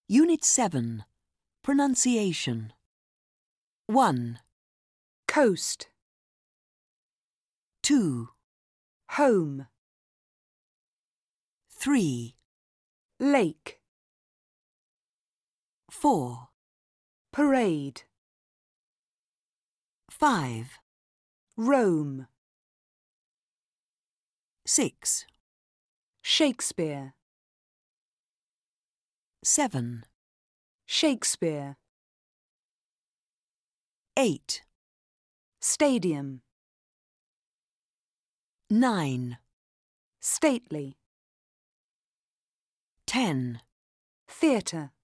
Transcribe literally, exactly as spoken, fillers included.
Unit seven. Pronunciation. one, Coast. two, Home. three, Lake. four, Parade. five, Rome. six, Shakespeare. seven, Shakespeare. eight, Stadium. nine, Stately. ten, Theatre.